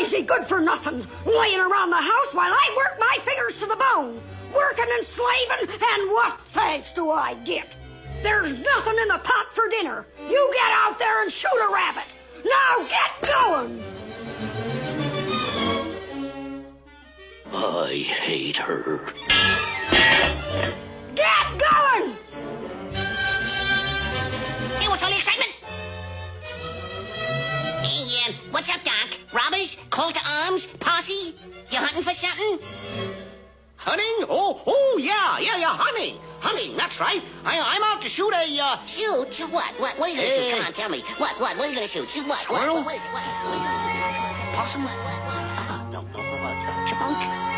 lazy good-for-nothing, laying around the house while I work my fingers to the bone. Working and slaving, and what thanks do I get? There's nothing in the pot for dinner. You get out there and shoot a rabbit. Now get going! I hate her. Get going! Hey, what's all the excitement? Hey, what's up, Doc? Robbers? Call to arms? Posse? You hunting for something? Hunting? Oh, yeah, hunting, that's right. I'm out to shoot a, Shoot? Shoot what? What are you gonna shoot? Come on, tell me. What are you gonna shoot? Shoot what? Squirrel? What is it? What are you gonna shoot? Possum? No. Chipmunk?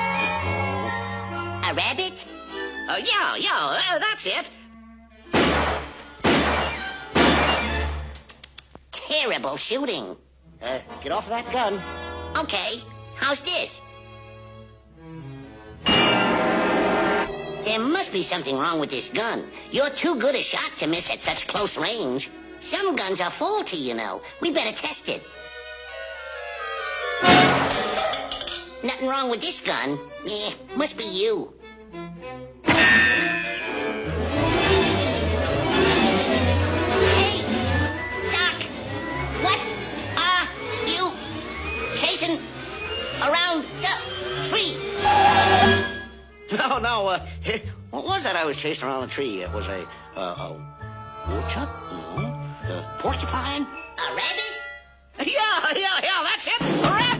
A rabbit? Yeah, that's it. Terrible shooting. Get off of that gun. Okay, how's this? There must be something wrong with this gun. You're too good a shot to miss at such close range. Some guns are faulty, you know. We better test it. Nothing wrong with this gun. Yeah, must be you. Hey, Doc, what are you chasing around the tree? No, what was that I was chasing around the tree? It was a woodchuck? No. A porcupine? A rabbit? Yeah, that's it. A rabbit.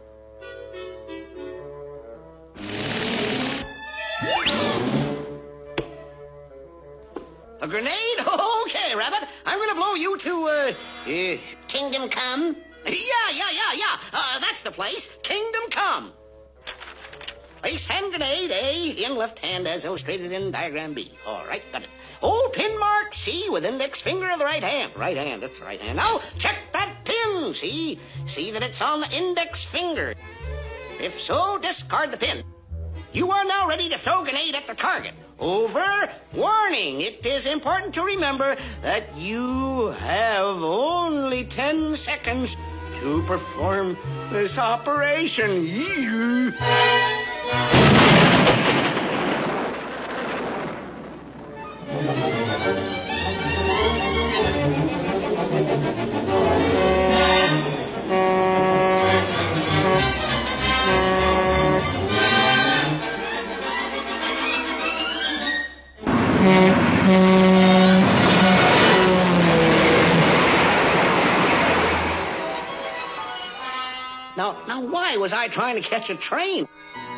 A grenade? Okay, rabbit. I'm gonna blow you to, Kingdom Come? Yeah. That's the place. Kingdom Come. Place hand grenade A in left hand as illustrated in diagram B. All right, got it. Old pin mark C with index finger of the right hand. Right hand, that's the right hand. Now, check that pin, see? See that it's on the index finger. If so, discard the pin. You are now ready to throw grenade at the target. Over. Warning, it is important to remember that you have only 10 seconds to perform this operation. Now, why was I trying to catch a train?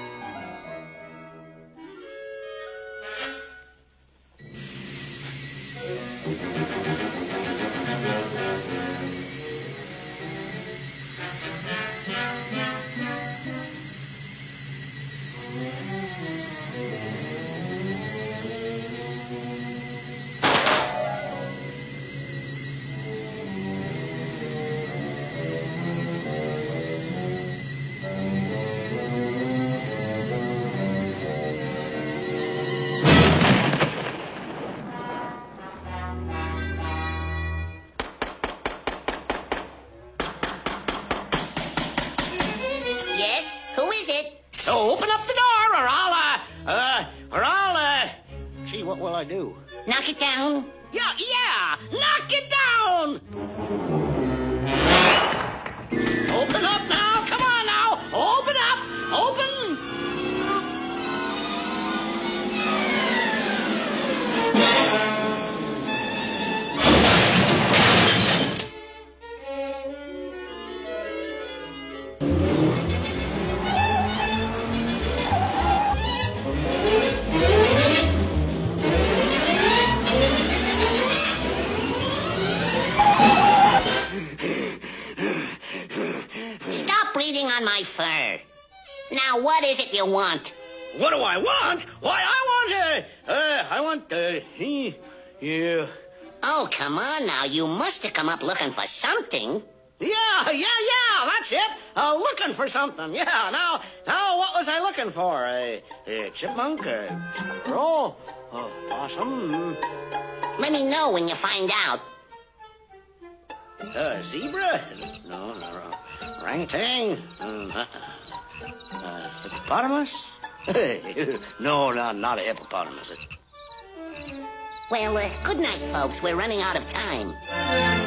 So open up the door or I'll gee, what will I do? Knock it down. Yeah, knock it down! Open up now, come on now, open up, open! Breathing on my fur. Now, what is it you want? What do I want? Why, I want, yeah. Oh, come on now. You must have come up looking for something. Yeah, that's it. Looking for something. Yeah, now, what was I looking for? A chipmunk, a squirrel, a possum? Let me know when you find out. Zebra? No. Orangutan? Hippopotamus? No, not a hippopotamus. Well, good night, folks. We're running out of time.